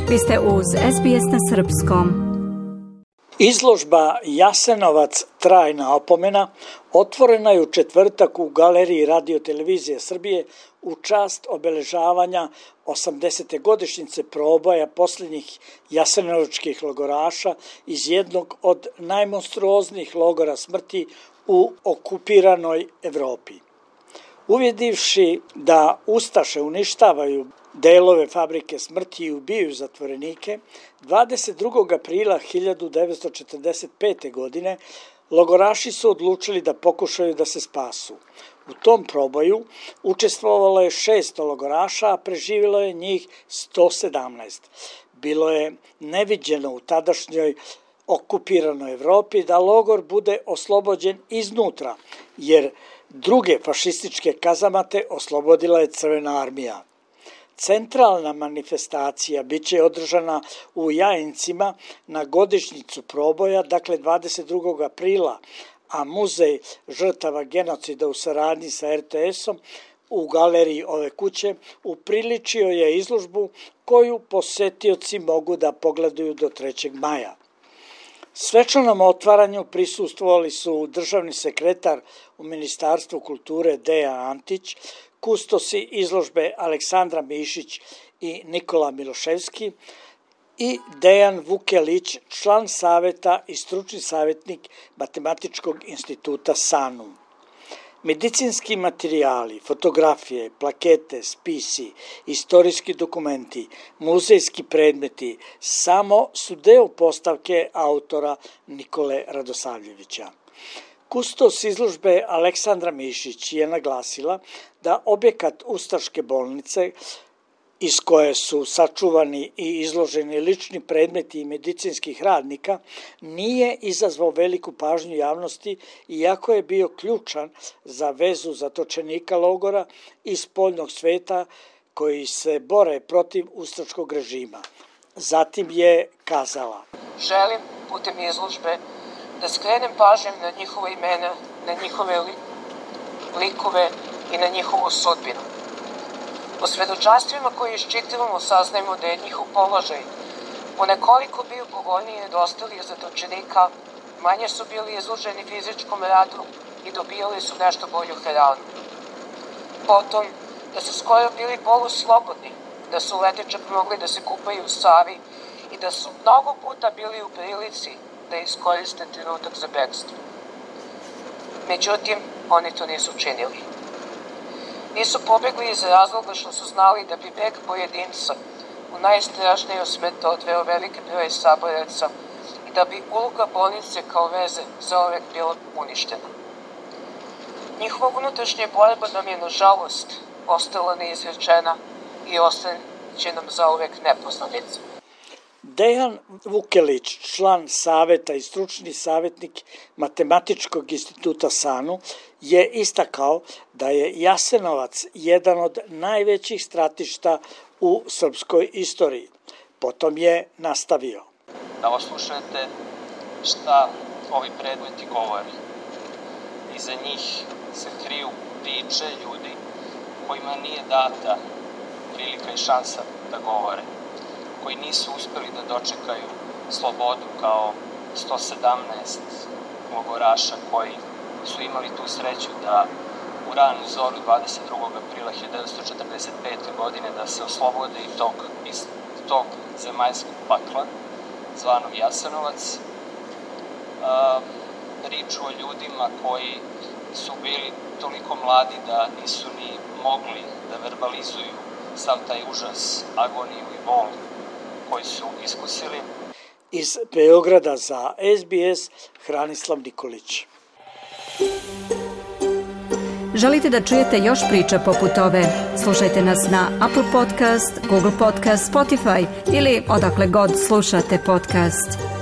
Vi ste uz SBS na srpskom. Izložba Jasenovac trajna opomena otvorena je u četvrtak u Galeriji Radio-televizije Srbije u čast obeležavanja 80. godišnjice proboja posljednjih jasenovačkih logoraša iz jednog od najmonstruoznijih logora smrti u okupiranoj Evropi. Uvidivši da ustaše uništavaju delove fabrike smrti i ubijaju zatvorenike, 22. aprila 1945. godine logoraši su odlučili da pokušaju da se spasu. U tom proboju učestvovalo je 600 logoraša, a preživjelo je njih 117. Bilo je neviđeno u tadašnjoj okupiranoj Evropi da logor bude oslobođen iznutra, jer druge fašističke kazamate oslobodila je Crvena armija. Centralna manifestacija biće održana u Jajincima na godišnjicu proboja, dakle 22. aprila, a muzej žrtava genocida u saradnji sa RTS-om u galeriji ove kuće upriličio je izložbu koju posetioci mogu da pogledaju do 3. maja. Svečanom otvaranju prisustvovali su državni sekretar u Ministarstvu kulture Dejan Antić, kustosi izložbe Aleksandra Mišić i Nikola Miloševski i Dejan Vukelić, član saveta i stručni savjetnik Matematičkog instituta SANU. Medicinski materijali, fotografije, plakete, spisi, istorijski dokumenti, muzejski predmeti samo su deo postavke autora Nikole Radosavljevića. Kustos izložbe Aleksandra Mišić je naglasila da objekat Ustaške bolnice, iz koje su sačuvani i izloženi lični predmeti i medicinskih radnika, nije izazvao veliku pažnju javnosti, iako je bio ključan za vezu zatočenika logora i spoljnog sveta koji se bore protiv ustaškog režima. Zatim je kazala: Želim putem izložbe da skrenem pažnju na njihove imena, na njihove likove i na njihovu sudbinu. Po svedočanstvima koje iščitavamo saznajemo da je njihov položaj ponekoliko bio povoljniji od ostalih zatočenika, manje su bili izloženi fizičkom radu i dobijali su nešto bolju hranu. Potom, da su skoro bili poluslobodni, da su letičak mogli da se kupaju u Savi i da su mnogo puta bili u prilici da iskoriste trenutak za bekstvo. Međutim, oni to nisu činili. Nisu pobegli iz razloga što su znali da bi beg pojedinca u najstrašniju smrt odveo veliki broj saboraca i da bi uloga bolnice kao veze zauvek bila uništena. Njihova unutrašnja borba nam je, nažalost, ostala neizrečena i ostaće nam zauvek nepoznanica. Dejan Vukelić, član saveta i stručni savjetnik Matematičkog instituta SANU, je istakao da je Jasenovac jedan od najvećih stratišta u srpskoj istoriji. Potom je nastavio: Da oslušate šta ovi predmeti govori. Iza njih se kriju priče ljudi kojima nije data prilika i šansa da govore, koji nisu uspeli da dočekaju slobodu kao 117 logoraša koji su imali tu sreću da u ranu zoru 22. aprila 1945. godine da se oslobode iz tog zemaljskog pakla zvanog Jasenovac. Priču o ljudima koji su bili toliko mladi da nisu ni mogli da verbalizuju sav taj užas, agoniju i bol koji su iskusili. Iz Beograda za SBS, Hranislav Nikolić. Želite da čujete još priča poput ove? Slušajte nas na Apple Podcast, Google Podcast, Spotify ili odakle god slušate podcast.